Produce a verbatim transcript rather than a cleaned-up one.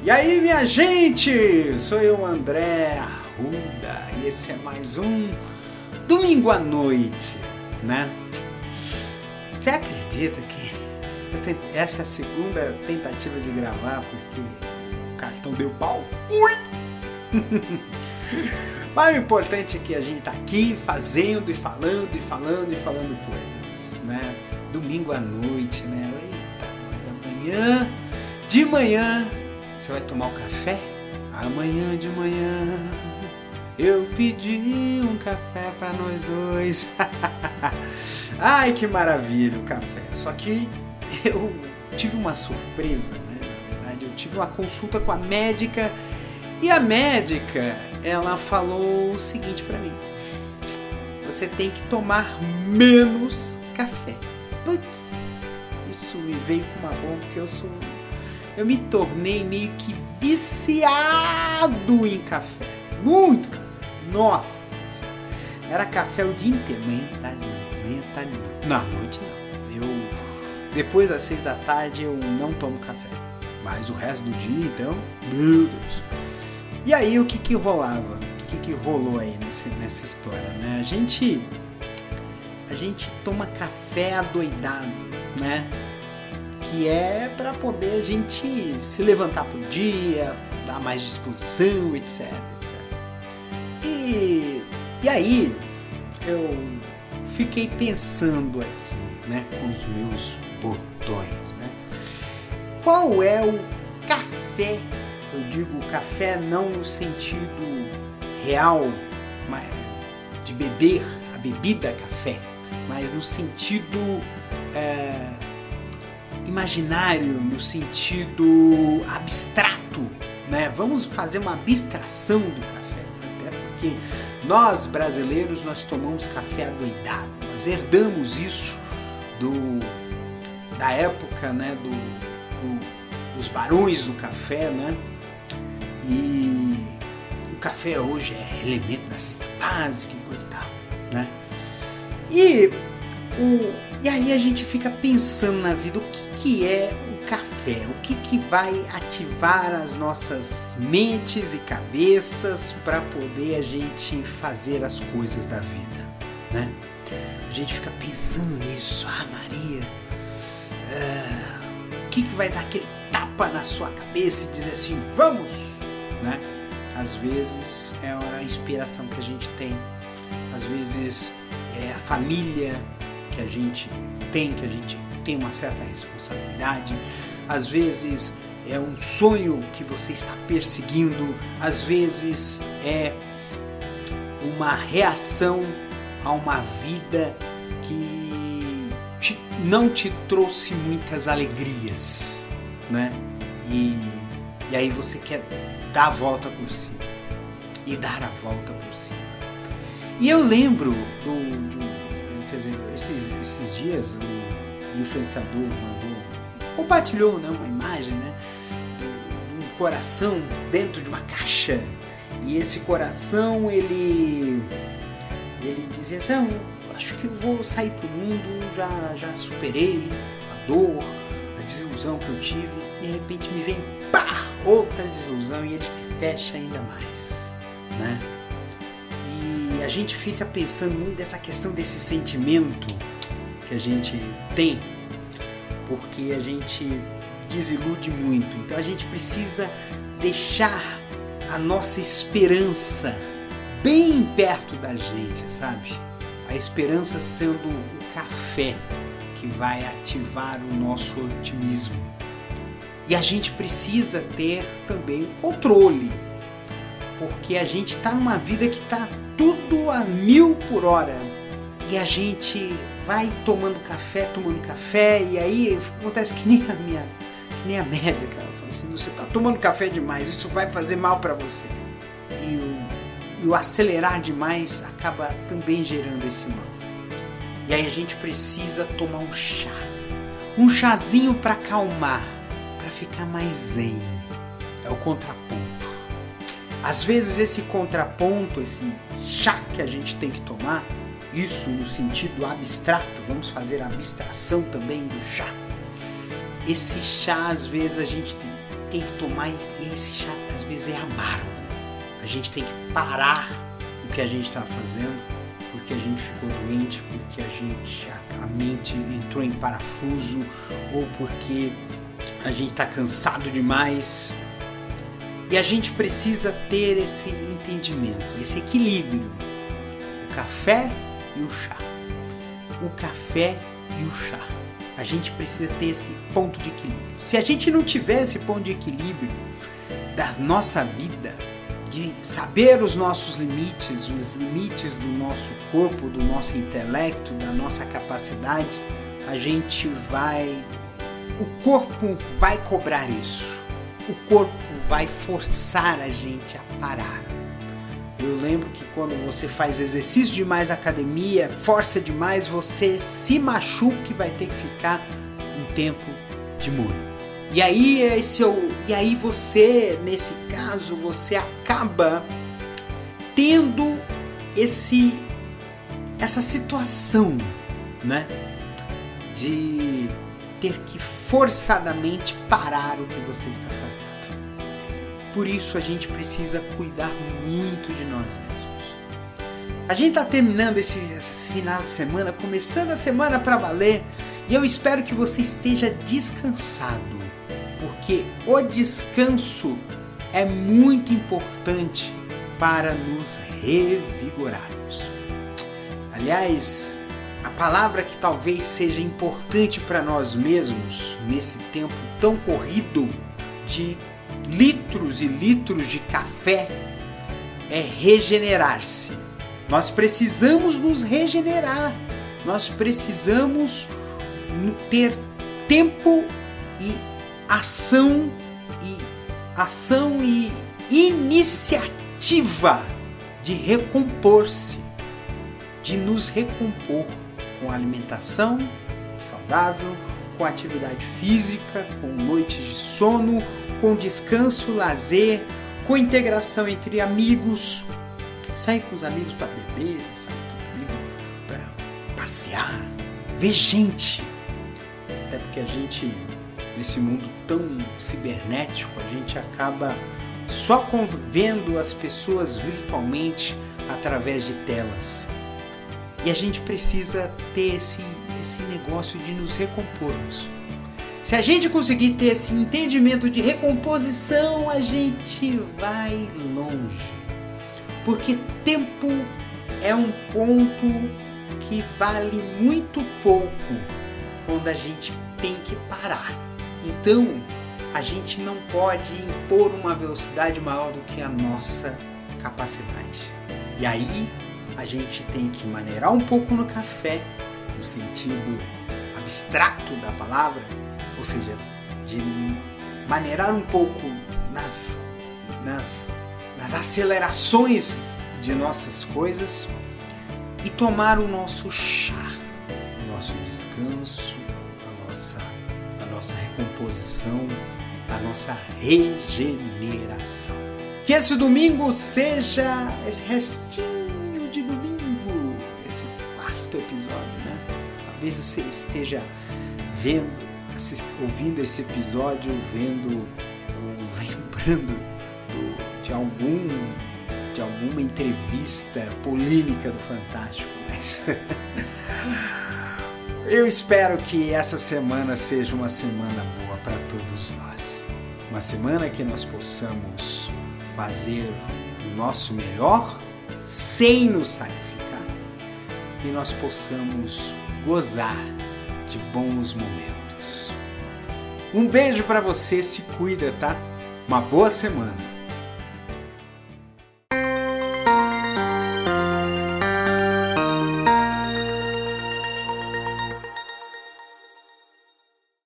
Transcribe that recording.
E aí, minha gente, sou eu, André Arruda, e esse é mais um Domingo à Noite, né? Você acredita que eu tente... essa é a segunda tentativa de gravar porque o cartão deu pau? Ui! Mas o importante é que a gente tá aqui fazendo e falando e falando e falando coisas, né? Domingo à noite, né? Eita, mas amanhã, de manhã, você vai tomar o café? Amanhã de manhã eu pedi um café para nós dois. Ai, que maravilha o café. Só que eu tive uma surpresa, né? Na verdade, eu tive uma consulta com a médica e a médica, ela falou o seguinte para mim: você tem que tomar menos café. Putz, isso me veio com uma bomba porque eu sou eu me tornei meio que viciado em café. Muito café. Nossa, era café o dia inteiro. Manhã, tarde, não. Manhã, tarde, não. Na noite, não. Eu, depois das seis da tarde, eu não tomo café. Mas o resto do dia, então, meu Deus. E aí, o que que rolava? O que que rolou aí nesse, nessa história, né? A gente, a gente toma café adoidado, né? Que é para poder a gente se levantar pro dia, dar mais disposição, etc, etcétera. E, e aí eu fiquei pensando aqui, né, com os meus botões, né? Qual é o café? Eu digo café não no sentido real, mas de beber a bebida café, mas no sentido é, imaginário, no sentido abstrato, né? Vamos fazer uma abstração do café, até porque nós brasileiros nós tomamos café adoidado, nós herdamos isso do da época, né? Do, do, dos barões do café, né? E o café hoje é elemento da cesta básica e coisa e tal, né? E o E aí a gente fica pensando na vida, o que, que é o café? O que, que vai ativar as nossas mentes e cabeças para poder a gente fazer as coisas da vida, né? A gente fica pensando nisso. Ah, Maria, uh, o que, que vai dar aquele tapa na sua cabeça e dizer assim, vamos, né? Às vezes é a inspiração que a gente tem, às vezes é a família que a gente tem, que a gente tem uma certa responsabilidade, às vezes é um sonho que você está perseguindo, às vezes é uma reação a uma vida que te, não te trouxe muitas alegrias, né? E, e aí você quer dar a volta por cima e dar a volta por cima. E eu lembro do, do quer dizer, esses, esses dias o influenciador mandou, compartilhou, né, uma imagem, né, de um coração dentro de uma caixa, e esse coração ele ele dizia assim, ah, eu acho que eu vou sair pro mundo, já, já superei a dor, a desilusão que eu tive, e de repente me vem pá, outra desilusão e ele se fecha ainda mais, né? E a gente fica pensando muito dessa questão desse sentimento que a gente tem, porque a gente desilude muito. Então a gente precisa deixar a nossa esperança bem perto da gente, sabe? A esperança sendo o café que vai ativar o nosso otimismo. E a gente precisa ter também o controle, porque a gente está numa vida que está tudo a mil por hora e a gente vai tomando café, tomando café e aí acontece que nem a minha, que nem a médica, ela fala assim, você está tomando café demais, isso vai fazer mal para você. E o, e o acelerar demais acaba também gerando esse mal. E aí a gente precisa tomar um chá, um chazinho para acalmar, para ficar mais zen. É o contraponto. Às vezes esse contraponto, esse chá que a gente tem que tomar, isso no sentido abstrato, vamos fazer a abstração também do chá. Esse chá, às vezes a gente tem que tomar, e esse chá às vezes é amargo. A gente tem que parar o que a gente está fazendo, porque a gente ficou doente, porque a gente a, a mente entrou em parafuso, ou porque a gente está cansado demais. E a gente precisa ter esse entendimento, esse equilíbrio. O café e o chá. O café e o chá. A gente precisa ter esse ponto de equilíbrio. Se a gente não tiver esse ponto de equilíbrio da nossa vida, de saber os nossos limites, os limites do nosso corpo, do nosso intelecto, da nossa capacidade, a gente vai... O corpo vai cobrar isso. O corpo vai forçar a gente a parar. Eu lembro que quando você faz exercício demais na academia, força demais, você se machuca e vai ter que ficar um tempo de molho. E aí, esse, e aí você, nesse caso, você acaba tendo esse, essa situação, né, de ter que forçadamente parar o que você está fazendo. Por isso a gente precisa cuidar muito de nós mesmos. A gente está terminando esse, esse final de semana, começando a semana para valer, e eu espero que você esteja descansado, porque o descanso é muito importante para nos revigorarmos. Aliás, a palavra que talvez seja importante para nós mesmos nesse tempo tão corrido de litros e litros de café é regenerar-se. Nós precisamos nos regenerar. Nós precisamos ter tempo e ação e ação e iniciativa de recompor-se, de nos recompor com alimentação saudável, com atividade física, com noites de sono, com descanso, lazer, com integração entre amigos, sair com os amigos para beber, sair com os amigos para passear, ver gente. Até porque a gente, nesse mundo tão cibernético, a gente acaba só convivendo as pessoas virtualmente através de telas. E a gente precisa ter esse, esse negócio de nos recompormos. Se a gente conseguir ter esse entendimento de recomposição, a gente vai longe. Porque tempo é um ponto que vale muito pouco quando a gente tem que parar. Então, a gente não pode impor uma velocidade maior do que a nossa capacidade. E aí, a gente tem que maneirar um pouco no café, no sentido abstrato da palavra, ou seja, de maneirar um pouco nas, nas, nas acelerações de nossas coisas e tomar o nosso chá, o nosso descanso, a nossa, a nossa recomposição, a nossa regeneração. Que esse domingo seja esse restinho de domingo, esse quarto episódio, né? Talvez você esteja vendo, assist, ouvindo esse episódio, vendo ou lembrando do, de, algum, de alguma entrevista polêmica do Fantástico. Mas eu espero que essa semana seja uma semana boa para todos nós. Uma semana que nós possamos fazer o nosso melhor sem nos sacrificar e nós possamos gozar de bons momentos. Um beijo para você, se cuida, tá? Uma boa semana.